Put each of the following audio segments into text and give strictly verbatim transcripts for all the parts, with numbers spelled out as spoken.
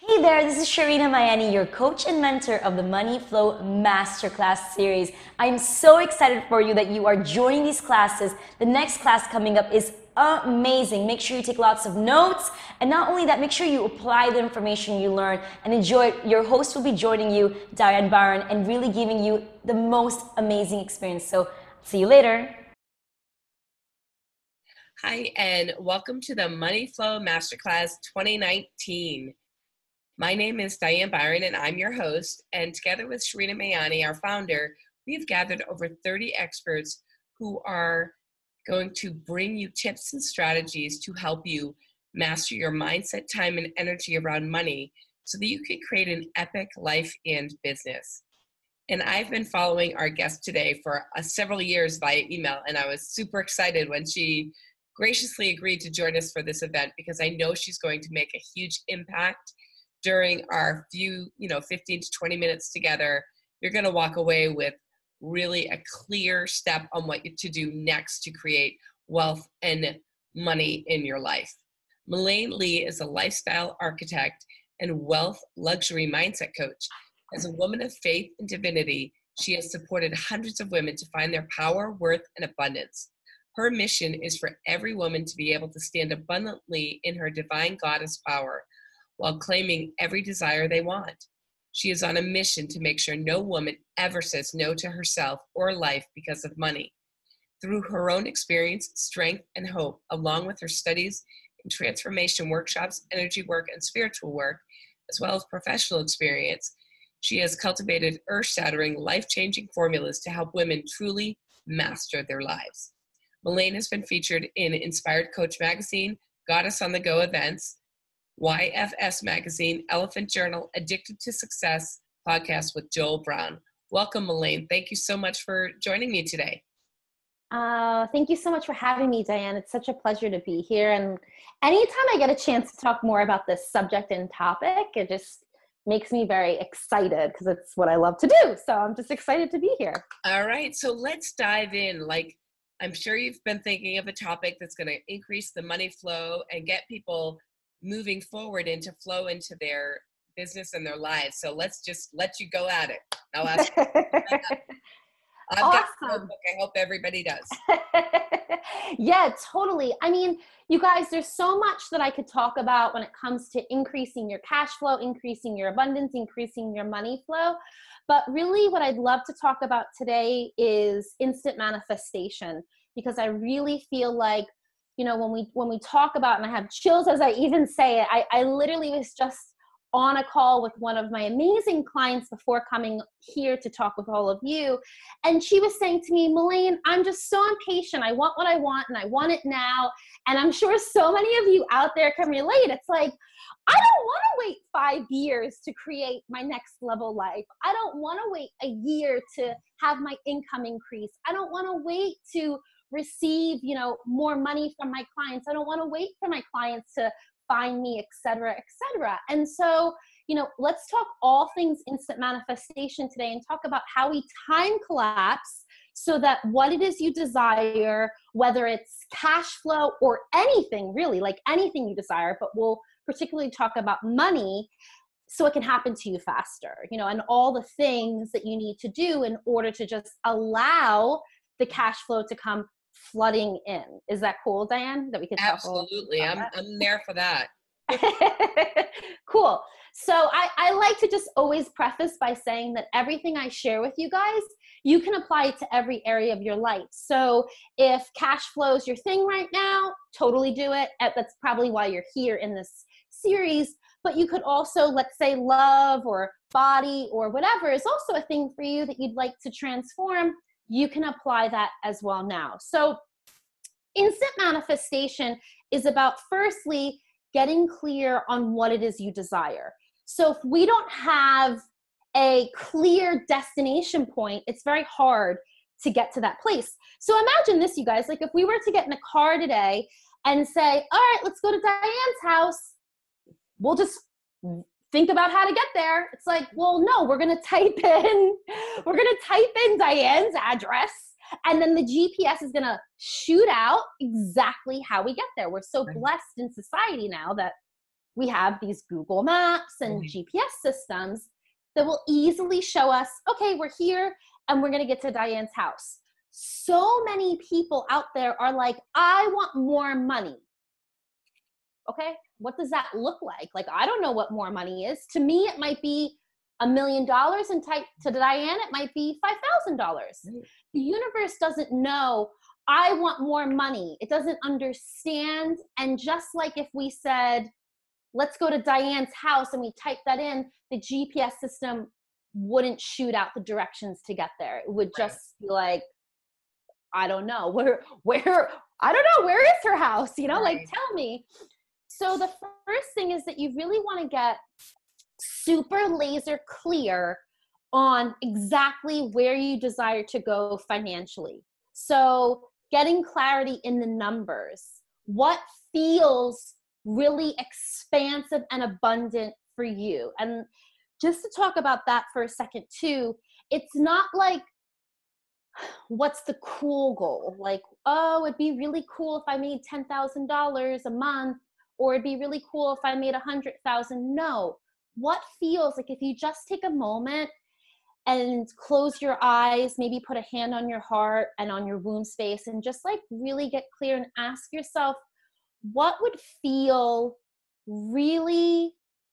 Hey there, this is Sharina Mayani, your coach and mentor of the Money Flow Masterclass series. I'm so excited for you that you are joining these classes. The next class coming up is amazing. Make sure you take lots of notes, and not only that, make sure you apply the information you learn and enjoy it. Your host will be joining you, Diane Byron, and really giving you the most amazing experience. So, see you later. Hi, and welcome to the Money Flow Masterclass twenty nineteen. My name is Diane Byron, and I'm your host. And together with Sharina Mayani, our founder, we've gathered over thirty experts who are going to bring you tips and strategies to help you master your mindset, time, and energy around money so that you can create an epic life and business. And I've been following our guest today for uh, several years via email, and I was super excited when she graciously agreed to join us for this event because I know she's going to make a huge impact during our few, you know, fifteen to twenty minutes together. You're going to walk away with really a clear step on what to do next to create wealth and money in your life. Melaine Lee is a lifestyle architect and wealth luxury mindset coach. As a woman of faith and divinity, she has supported hundreds of women to find their power, worth, and abundance. Her mission is for every woman to be able to stand abundantly in her divine goddess power, while claiming every desire they want. She is on a mission to make sure no woman ever says no to herself or life because of money. Through her own experience, strength, and hope, along with her studies in transformation workshops, energy work, and spiritual work, as well as professional experience, she has cultivated earth-shattering, life-changing formulas to help women truly master their lives. Melaine has been featured in Inspired Coach Magazine, Goddess on the Go events, Y F S Magazine, Elephant Journal, Addicted to Success podcast with Joel Brown. Welcome, Melaine. Thank you so much for joining me today. Uh, thank you so much for having me, Diane. It's such a pleasure to be here. And anytime I get a chance to talk more about this subject and topic, it just makes me very excited because it's what I love to do. So I'm just excited to be here. All right. So let's dive in. Like, I'm sure you've been thinking of a topic that's going to increase the money flow and get people moving forward into flow into their business and their lives. So let's just let you go at it. I'll ask you. I've Awesome. got a notebook. I hope everybody does. Yeah, totally. I mean, you guys, there's so much that I could talk about when it comes to increasing your cash flow, increasing your abundance, increasing your money flow. But really what I'd love to talk about today is instant manifestation, because I really feel like, you know, when we when we talk about, and I have chills as I even say it, I, I literally was just on a call with one of my amazing clients before coming here to talk with all of you. And she was saying to me, Melaine, I'm just so impatient. I want what I want and I want it now. And I'm sure so many of you out there can relate. It's like, I don't want to wait five years to create my next level life. I don't want to wait a year to have my income increase. I don't want to wait to receive, you know, more money from my clients. I don't want to wait for my clients to find me, et cetera, et cetera. And so, you know, let's talk all things instant manifestation today and talk about how we time collapse so that what it is you desire, whether it's cash flow or anything really, like anything you desire, but we'll particularly talk about money, so it can happen to you faster, you know, and all the things that you need to do in order to just allow the cash flow to come flooding in. Is that cool, Diane? That we can talk Absolutely. I'm that? I'm there for that. Cool. So I, I like to just always preface by saying that everything I share with you guys, you can apply it to every area of your life. So if cash flow is your thing right now, totally do it. That's probably why you're here in this series. But you could also, let's say, love or body or whatever is also a thing for you that you'd like to transform. You can apply that as well now. So instant manifestation is about, firstly, getting clear on what it is you desire. So if we don't have a clear destination point, it's very hard to get to that place. So imagine this, you guys, like if we were to get in a car today and say, all right, let's go to Diane's house, we'll just think about how to get there. It's like, well, no, we're going to type in, we're going to type in Diane's address, and then the G P S is going to shoot out exactly how we get there. We're so blessed in society now that we have these Google Maps and Mhm. G P S systems that will easily show us, okay, we're here and we're going to get to Diane's house. So many people out there are like, I want more money. Okay, what does that look like? Like, I don't know what more money is. To me, it might be a million dollars, and type to Diane, it might be five thousand dollars. The universe doesn't know, I want more money. It doesn't understand. And just like if we said, let's go to Diane's house, and we type that in, the G P S system wouldn't shoot out the directions to get there. It would just be like, I don't know, where, where, I don't know, where is her house? You know, Right. like, tell me. So the first thing is that you really want to get super laser clear on exactly where you desire to go financially. So getting clarity in the numbers, what feels really expansive and abundant for you. And just to talk about that for a second too, it's not like, what's the cool goal? Like, oh, it'd be really cool if I made ten thousand dollars a month, or it'd be really cool if I made a hundred thousand. No, what feels like, if you just take a moment and close your eyes, maybe put a hand on your heart and on your womb space, and just like really get clear and ask yourself, what would feel really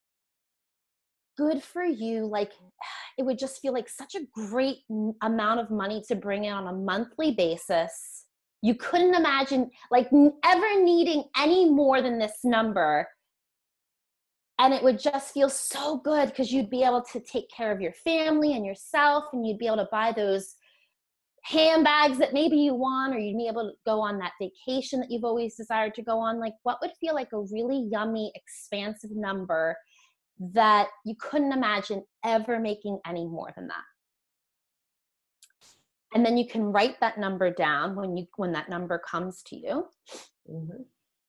good for you? Like, it would just feel like such a great amount of money to bring in on a monthly basis. You couldn't imagine like ever needing any more than this number. And it would just feel so good because you'd be able to take care of your family and yourself, and you'd be able to buy those handbags that maybe you want, or you'd be able to go on that vacation that you've always desired to go on. Like, what would feel like a really yummy, expansive number that you couldn't imagine ever making any more than that? And then you can write that number down when you when that number comes to you. Mm-hmm.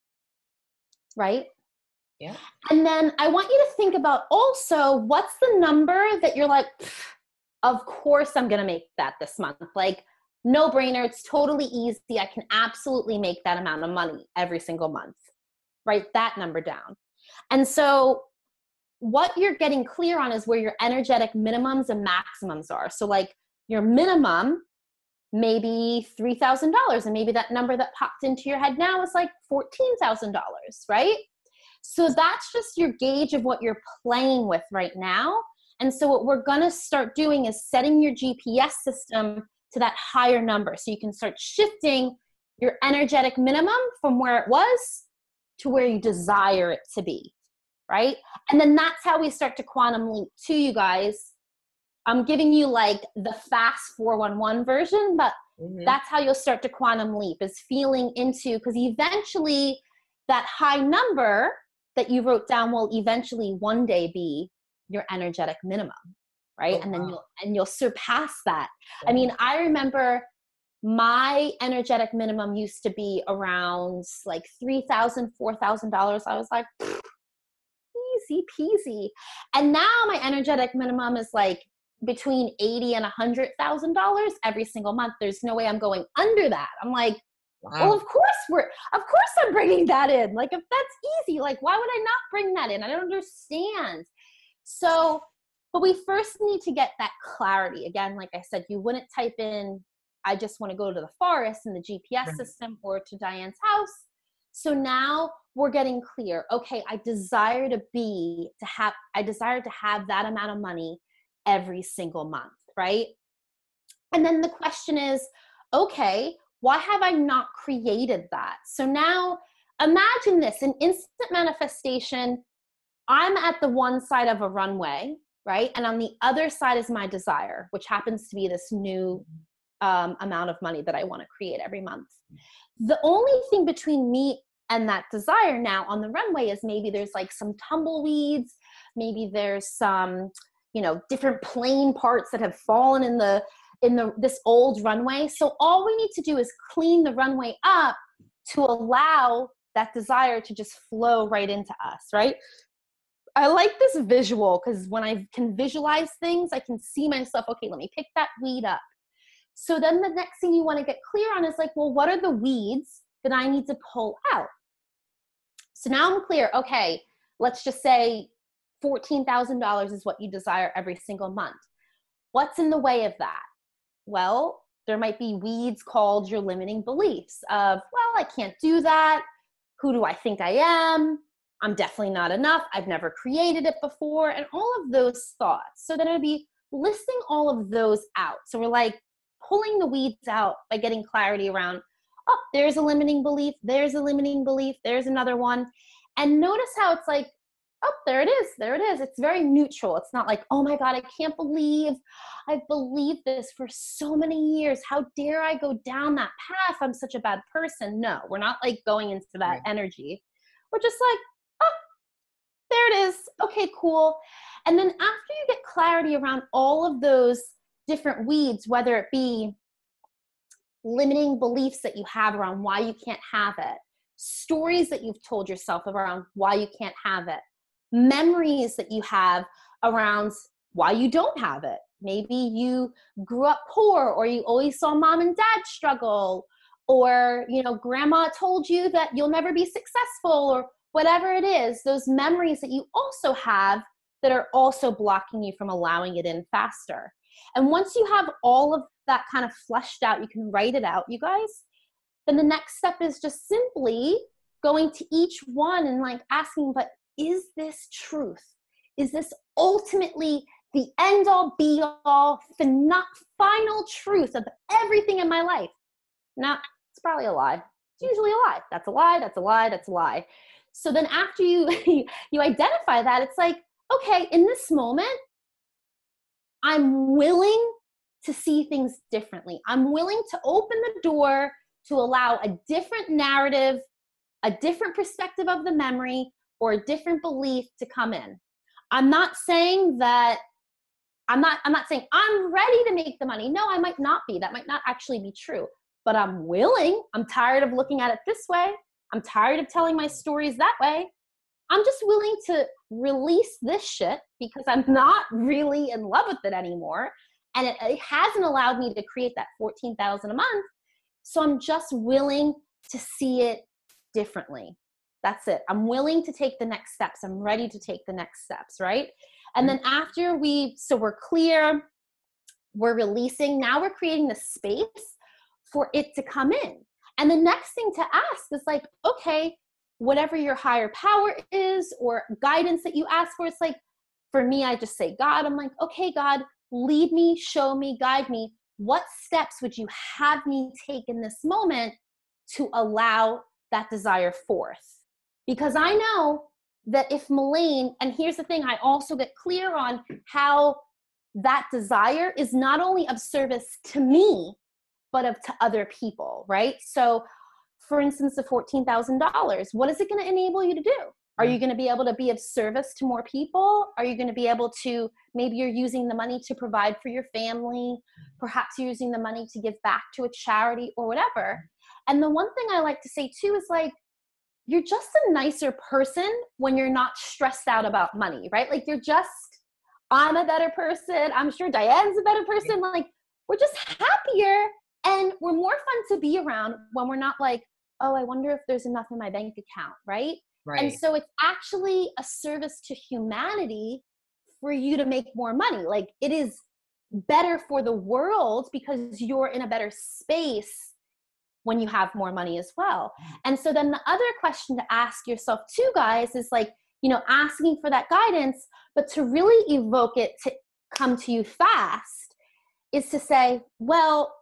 Right? Yeah. And then I want you to think about also, what's the number that you're like, of course I'm going to make that this month. Like, no brainer. It's totally easy. I can absolutely make that amount of money every single month. Write that number down. And so what you're getting clear on is where your energetic minimums and maximums are. So like your minimum, maybe three thousand dollars, and maybe that number that popped into your head now is like fourteen thousand dollars, right? So that's just your gauge of what you're playing with right now. And so what we're going to start doing is setting your G P S system to that higher number, so you can start shifting your energetic minimum from where it was to where you desire it to be, right? And then that's how we start to quantum leap to you guys. I'm giving you like the fast four one one version, but mm-hmm. that's how you'll start to quantum leap, is feeling into, because eventually that high number that you wrote down will eventually one day be your energetic minimum, right? Oh, and then wow. you'll and you'll surpass that. Yeah. I mean, I remember my energetic minimum used to be around like three thousand dollars, four thousand dollars. I was like, easy peasy. And now my energetic minimum is like between eighty and a hundred thousand dollars every single month. There's no way I'm going under that. I'm like, wow. Well, of course we're, of course I'm bringing that in. Like, if that's easy, like, why would I not bring that in? I don't understand. So, but we first need to get that clarity. Again, like I said, you wouldn't type in, I just want to go to the forest in the G P S right. system, or to Diane's house. So now we're getting clear. Okay, I desire to be, to have, I desire to have that amount of money every single month, right? And then the question is, okay, why have I not created that? So now imagine this, an instant manifestation. I'm at the one side of a runway, right? And on the other side is my desire, which happens to be this new um, amount of money that I want to create every month. The only thing between me and that desire now on the runway is maybe there's like some tumbleweeds, maybe there's some, you know, different plane parts that have fallen in the in the this old runway. So all we need to do is clean the runway up to allow that desire to just flow right into us, right? I like this visual because when I can visualize things, I can see myself, okay, let me pick that weed up. So then the next thing you want to get clear on is like, well, what are the weeds that I need to pull out? So now I'm clear. Okay, let's just say fourteen thousand dollars is what you desire every single month. What's in the way of that? Well, there might be weeds called your limiting beliefs of, well, I can't do that. Who do I think I am? I'm definitely not enough. I've never created it before. And all of those thoughts. So then it'd be listing all of those out. So we're like pulling the weeds out by getting clarity around, oh, there's a limiting belief. There's a limiting belief. There's another one. And notice how it's like, oh, there it is. There it is. It's very neutral. It's not like, oh my God, I can't believe I've believed this for so many years. How dare I go down that path? I'm such a bad person. No, we're not like going into that Right. energy. We're just like, oh, there it is. Okay, cool. And then after you get clarity around all of those different weeds, whether it be limiting beliefs that you have around why you can't have it, stories that you've told yourself around why you can't have it, memories that you have around why you don't have it. Maybe you grew up poor, or you always saw mom and dad struggle, or, you know, grandma told you that you'll never be successful, or whatever it is, those memories that you also have that are also blocking you from allowing it in faster. And once you have all of that kind of fleshed out, you can write it out, you guys. Then the next step is just simply going to each one and like asking, but is this truth? Is this ultimately the end all be all final truth of everything in my life? No, it's probably a lie. It's usually a lie. That's a lie. That's a lie. That's a lie. So then after you, you identify that, it's like, okay, in this moment, I'm willing to see things differently. I'm willing to open the door to allow a different narrative, a different perspective of the memory, or a different belief to come in. I'm not saying that, I'm not, I'm not saying I'm ready to make the money. No, I might not be. That might not actually be true, but I'm willing. I'm tired of looking at it this way. I'm tired of telling my stories that way. I'm just willing to release this shit because I'm not really in love with it anymore. And it, it hasn't allowed me to create that fourteen thousand a month. So I'm just willing to see it differently. That's it. I'm willing to take the next steps. I'm ready to take the next steps, right? And then after we, so we're clear, we're releasing, now we're creating the space for it to come in. And the next thing to ask is like, okay, whatever your higher power is or guidance that you ask for, it's like, for me, I just say, God, I'm like, okay, God, lead me, show me, guide me. What steps would you have me take in this moment to allow that desire forth? Because I know that if Melaine, and here's the thing, I also get clear on how that desire is not only of service to me, but of to other people, right? So for instance, the fourteen thousand dollars, what is it going to enable you to do? Are you going to be able to be of service to more people? Are you going to be able to, maybe you're using the money to provide for your family. Perhaps you're using the money to give back to a charity or whatever. And the one thing I like to say too is like, you're just a nicer person when you're not stressed out about money, right? Like you're just, I'm a better person. I'm sure Diane's a better person. Like we're just happier and we're more fun to be around when we're not like, oh, I wonder if there's enough in my bank account, right? Right. And so it's actually a service to humanity for you to make more money. Like it is better for the world because you're in a better space when you have more money as well. And so then the other question to ask yourself too, guys, is like, you know, asking for that guidance, but to really evoke it to come to you fast is to say, well,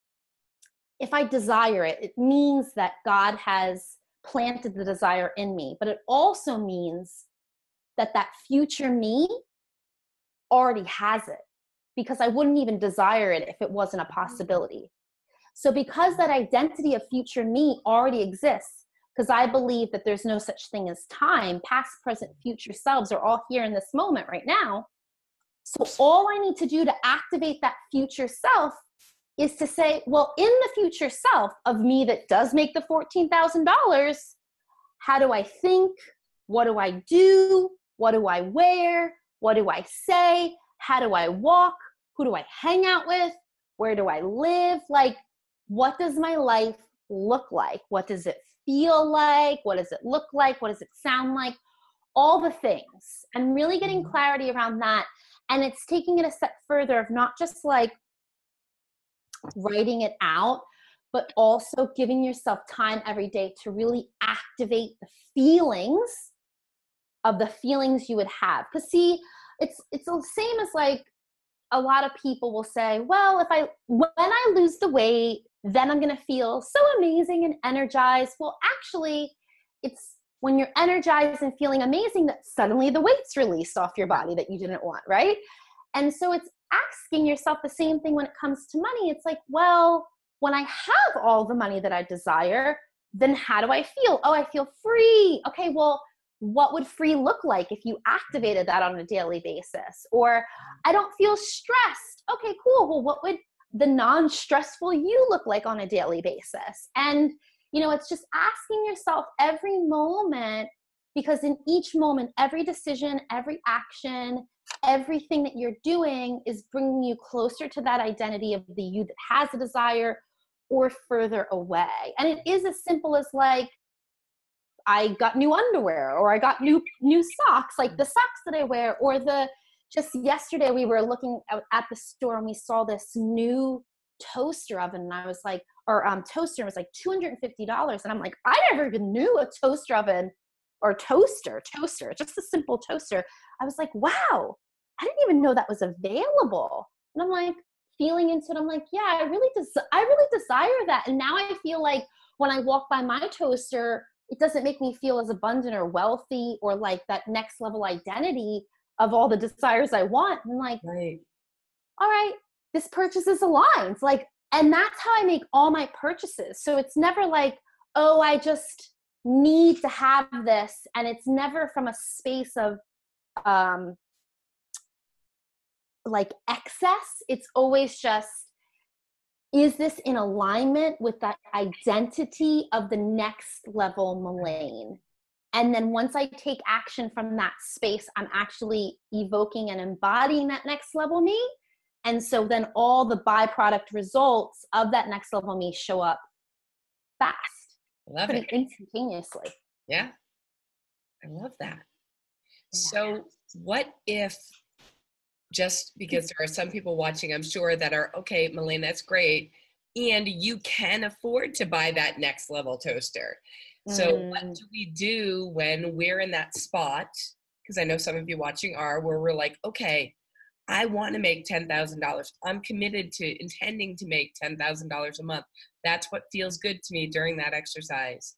if I desire it, it means that God has planted the desire in me, but it also means that that future me already has it because I wouldn't even desire it if it wasn't a possibility. So because that identity of future me already exists, because I believe that there's no such thing as time, past, present, future selves are all here in this moment right now. So all I need to do to activate that future self is to say, well, in the future self of me that does make the fourteen thousand dollars, how do I think? What do I do? What do I wear? What do I say? How do I walk? Who do I hang out with? Where do I live? Like, what does my life look like? What does it feel like? What does it look like? What does it sound like? all the things, and really getting clarity around that. And it's taking it a step further of not just like writing it out, but also giving yourself time every day to really activate the feelings of the feelings you would have. Because see, it's it's the same as like a lot of people will say, well, if I when I lose the weight, then I'm going to feel so amazing and energized. Well, actually, it's when you're energized and feeling amazing that suddenly the weight's released off your body that you didn't want, right? And so it's asking yourself the same thing when it comes to money. It's like, well, when I have all the money that I desire, then how do I feel? Oh, I feel free. Okay, well, what would free look like if you activated that on a daily basis? Or I don't feel stressed. Okay, cool. Well, what would the non-stressful you look like on a daily basis? And, you know, it's just asking yourself every moment, because in each moment, every decision, every action, everything that you're doing is bringing you closer to that identity of the you that has a desire or further away. And it is as simple as like, I got new underwear, or I got new new socks, like the socks that I wear, or the, just yesterday we were looking at, at the store and we saw this new toaster oven, and I was like, or um, toaster was like two hundred fifty dollars. And I'm like, I never even knew a toaster oven or toaster, toaster, just a simple toaster. I was like, wow, I didn't even know that was available. And I'm like, feeling into it, I'm like, yeah, I really, des- I really desire that. And now I feel like when I walk by my toaster, it doesn't make me feel as abundant or wealthy or like that next level identity of all the desires I want. And like, Right. all right, this purchase is aligned. Like, and that's how I make all my purchases. So it's never like, oh, I just need to have this. And it's never from a space of um, like excess. It's always just, is this in alignment with that identity of the next level Melaine? And then once I take action from that space, I'm actually evoking and embodying that next level me. And so then all the byproduct results of that next level me show up fast. Love pretty it. instantaneously. Yeah. I love that. Yeah. So what if, just because there are some people watching, I'm sure, that are, okay, Melaine, that's great, and you can afford to buy that next level toaster. So Mm. what do we do when we're in that spot? Because I know some of you watching are, where we're like, okay, I want to make ten thousand dollars. I'm committed to intending to make ten thousand dollars a month. That's what feels good to me during that exercise.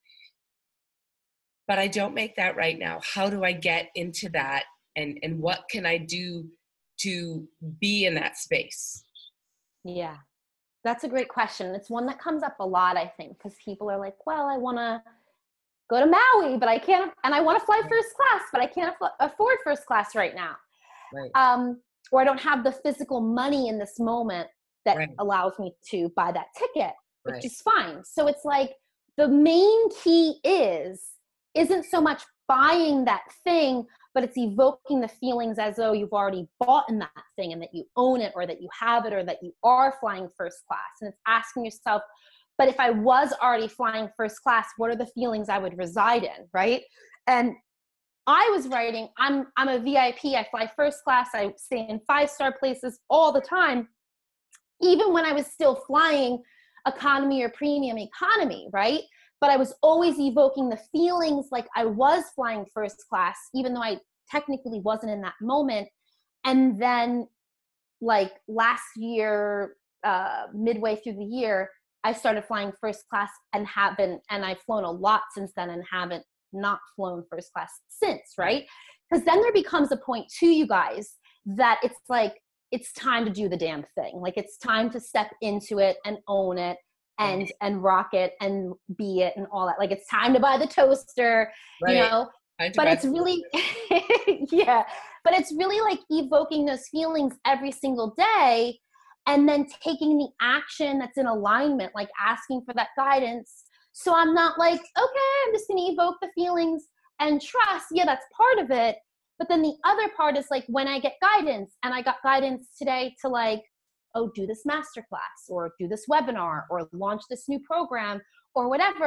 But I don't make that right now. How do I get into that? And, and what can I do to be in that space? Yeah, that's a great question. It's one that comes up a lot, I think, because people are like, well, I want to go to Maui, but I can't, and I want to fly first class, but I can't aff- afford first class right now. Right. Um, or I don't have the physical money in this moment that Right. allows me to buy that ticket, which Right. is fine. So it's like the main key is, isn't so much buying that thing, but it's evoking the feelings as though you've already bought in that thing and that you own it, or that you have it, or that you are flying first class. And it's asking yourself, but if I was already flying first class, what are the feelings I would reside in, right? And I was writing, I'm I'm a V I P, I fly first class, I stay in five-star places all the time, even when I was still flying economy or premium economy, right? But I was always evoking the feelings like I was flying first class, even though I technically wasn't in that moment. And then like last year, uh, midway through the year, I started flying first class and haven't, and I've flown a lot since then and haven't not flown first class since, right? Because then there becomes a point too, you guys, that it's like, it's time to do the damn thing. Like it's time to step into it and own it and, and rock it and be it and all that. Like it's time to buy the toaster, Right. you know, but it's really, yeah, but it's really like evoking those feelings every single day and then taking the action that's in alignment, like asking for that guidance. So I'm not like, okay, I'm just going to evoke the feelings and trust. Yeah, that's part of it. But then the other part is like when I get guidance, and I got guidance today to like, oh, do this masterclass or do this webinar or launch this new program or whatever,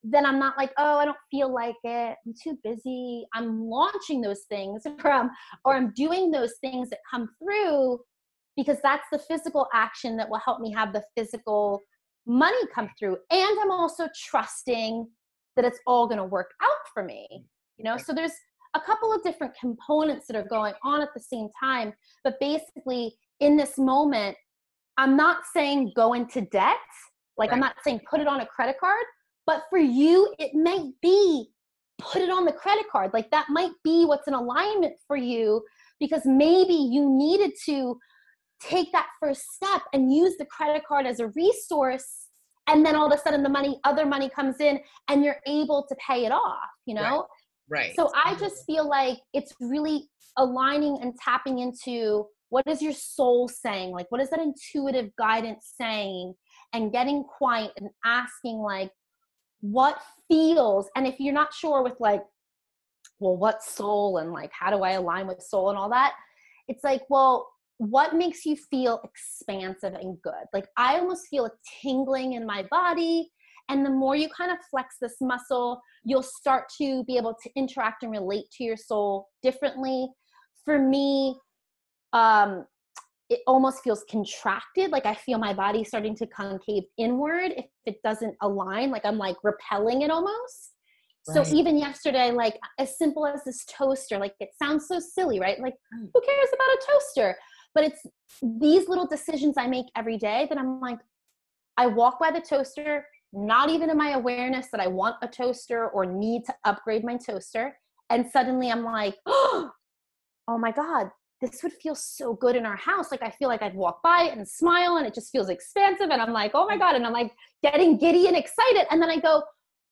then I'm not like, oh, I don't feel like it, I'm too busy. I'm launching those things from, or I'm doing those things that come through, because that's the physical action that will help me have the physical money come through. And I'm also trusting that it's all going to work out for me, you know? So there's a couple of different components that are going on at the same time. But basically in this moment, I'm not saying go into debt. Like, right. I'm not saying put it on a credit card, but for you, it might be put it on the credit card. Like, that might be what's in alignment for you, because maybe you needed to take that first step and use the credit card as a resource. And then all of a sudden the money, other money comes in and you're able to pay it off, you know? Right. right. So I just feel like it's really aligning and tapping into, what is your soul saying? Like, what is that intuitive guidance saying? And getting quiet and asking, like, what feels, and if you're not sure with like, well, what soul, and like, how do I align with soul and all that? It's like, well, what makes you feel expansive and good? Like, I almost feel a tingling in my body. And the more you kind of flex this muscle, you'll start to be able to interact and relate to your soul differently. For me, um, it almost feels contracted. Like, I feel my body starting to concave inward if it doesn't align. Like, I'm like repelling it almost. Right. So even yesterday, like, as simple as this toaster, like, it sounds so silly, right? Like, who cares about a toaster? But it's these little decisions I make every day that I'm like, I walk by the toaster, not even in my awareness that I want a toaster or need to upgrade my toaster. And suddenly I'm like, oh my God, this would feel so good in our house. Like, I feel like I'd walk by it and smile, and it just feels expansive. And I'm like, oh my God. And I'm like getting giddy and excited. And then I go,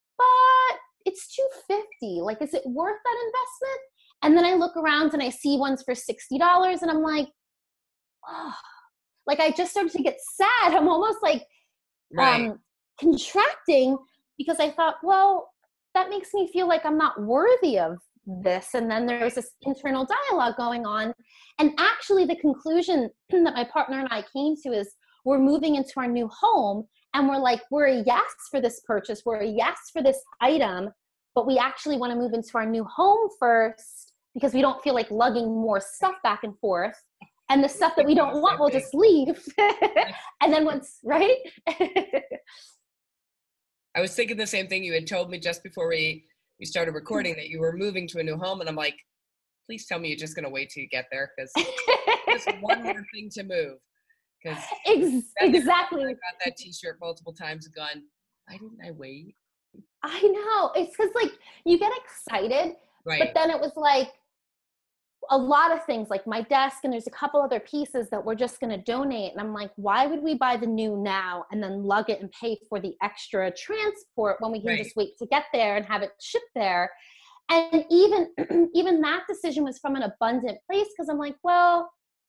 but it's two hundred fifty dollars. Like, is it worth that investment? And then I look around and I see ones for sixty dollars, and I'm like, oh, like, I just started to get sad. I'm almost like right. um, contracting, because I thought, well, that makes me feel like I'm not worthy of this. And then there was this internal dialogue going on. And actually the conclusion that my partner and I came to is, we're moving into our new home, and we're like, we're a yes for this purchase. We're a yes for this item, but we actually want to move into our new home first, because we don't feel like lugging more stuff back and forth. And the stuff that we don't want, we'll just leave. And then once, right? I was thinking the same thing. You had told me just before we, we started recording that you were moving to a new home. And I'm like, please tell me you're just going to wait till you get there, because there's one more thing to move. Ex- exactly. I got that t-shirt multiple times and gone, why didn't I wait? I know. It's because, like, you get excited. Right. But then it was like, a lot of things, like my desk, and there's a couple other pieces that we're just going to donate. And I'm like, why would we buy the new now and then lug it and pay for the extra transport when we can right. just wait to get there and have it shipped there? And even, even that decision was from an abundant place, because I'm like, well,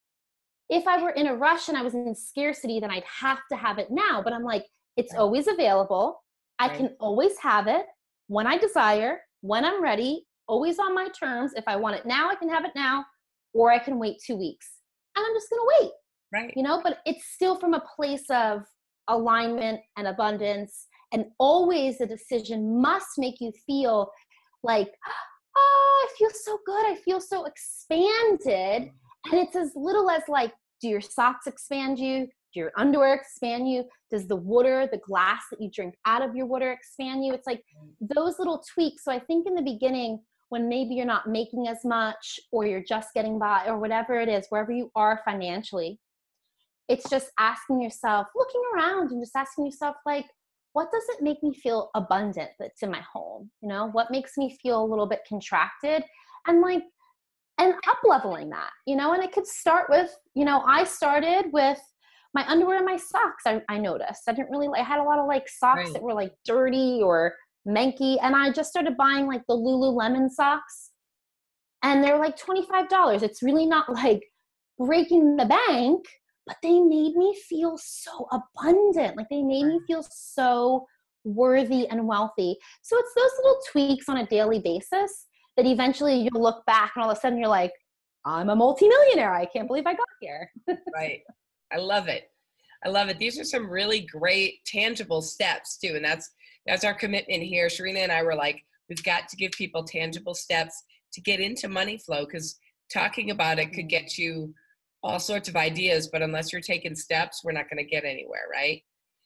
if I were in a rush and I was in scarcity, then I'd have to have it now. But I'm like, it's right. always available. I right. can always have it when I desire, when I'm ready, always on my terms. If I want it now, I can have it now, or I can wait two weeks. And I'm just going to wait. Right. You know, but it's still from a place of alignment and abundance. And always the decision must make you feel like, oh, I feel so good. I feel so expanded. And it's as little as like, do your socks expand you? Do your underwear expand you? Does the water, the glass that you drink out of your water expand you? It's like those little tweaks. So I think in the beginning, when maybe you're not making as much, or you're just getting by, or whatever it is, wherever you are financially, it's just asking yourself, looking around and just asking yourself, like, what does it make me feel abundant that's in my home? You know, what makes me feel a little bit contracted? And like, and up leveling that, you know, and it could start with, you know, I started with my underwear and my socks. I, I noticed I didn't really, I had a lot of like socks right. that were like dirty or manky. And I just started buying like the Lululemon socks, and they're like twenty-five dollars. It's really not like breaking the bank, but they made me feel so abundant. Like, they made me feel so worthy and wealthy. So it's those little tweaks on a daily basis that eventually you'll look back and all of a sudden you're like, I'm a multimillionaire. I can't believe I got here. Right. I love it. I love it. These are some really great tangible steps too. And that's, That's our commitment here. Sharina and I were like, we've got to give people tangible steps to get into money flow, because talking about it could get you all sorts of ideas, but unless you're taking steps, we're not going to get anywhere, right?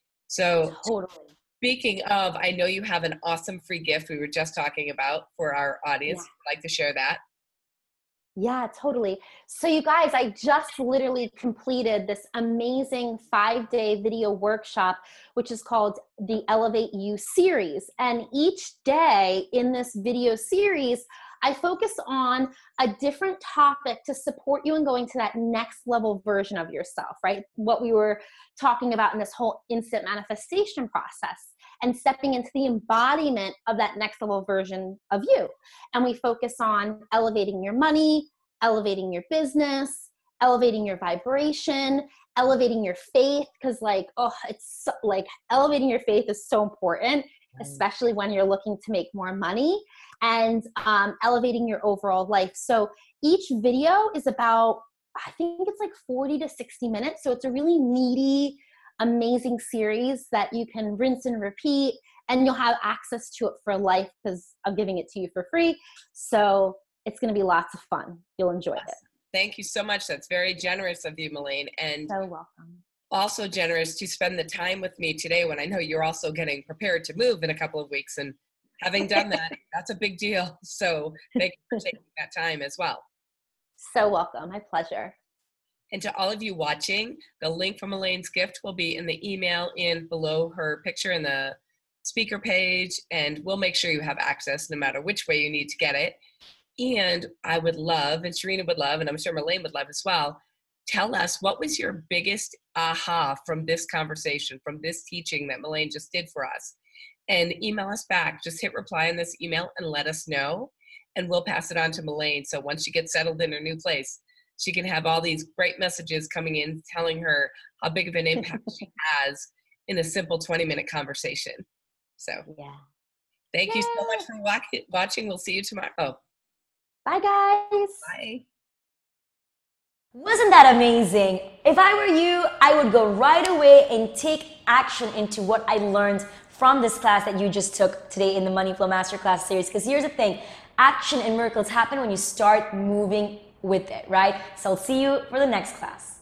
So Totally. Speaking of, I know you have an awesome free gift we were just talking about for our audience. Yeah. I'd like to share that. Yeah, totally. So you guys, I just literally completed this amazing five-day video workshop, which is called the Elevate You series. And each day in this video series, I focus on a different topic to support you in going to that next level version of yourself, right? What we were talking about in this whole instant manifestation process, and stepping into the embodiment of that next level version of you. And we focus on elevating your money, elevating your business, elevating your vibration, elevating your faith. Cause like, oh, it's so, like elevating your faith is so important, especially when you're looking to make more money, and um, elevating your overall life. So each video is about, I think it's like forty to sixty minutes. So it's a really meaty, amazing series that you can rinse and repeat, and you'll have access to it for life because I'm giving it to you for free. So it's going to be lots of fun. You'll enjoy it. Thank you so much. That's very generous of you, Melaine. And So welcome. Also generous to spend the time with me today when I know you're also getting prepared to move in a couple of weeks. And having done that, that's a big deal. So thank you for taking that time as well. So welcome. My pleasure. And to all of you watching, the link from Elaine's gift will be in the email and below her picture in the speaker page. And we'll make sure you have access no matter which way you need to get it. And I would love, and Sharina would love, and I'm sure Elaine would love as well, tell us, what was your biggest aha from this conversation, from this teaching that Elaine just did for us? And email us back. Just hit reply on this email and let us know. And we'll pass it on to Elaine. So once she gets settled in her new place, she can have all these great messages coming in telling her how big of an impact she has in a simple twenty minute conversation. So yeah. Thank Yay. you so much for watching. We'll see you tomorrow. Bye, guys. Bye. Wasn't that amazing? If I were you, I would go right away and take action into what I learned from this class that you just took today in the Money Flow Masterclass series. Because here's the thing, action and miracles happen when you start moving with it, right? So I'll see you for the next class.